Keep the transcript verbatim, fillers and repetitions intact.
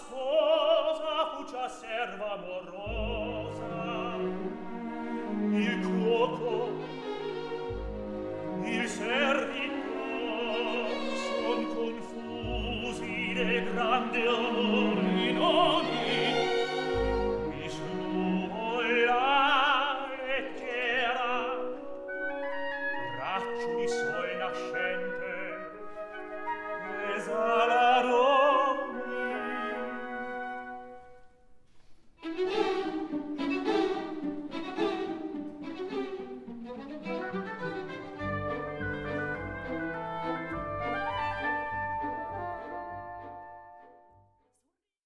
sposa fu già serva amorosa. Il cuoco, il servitor son confusi de grande amore.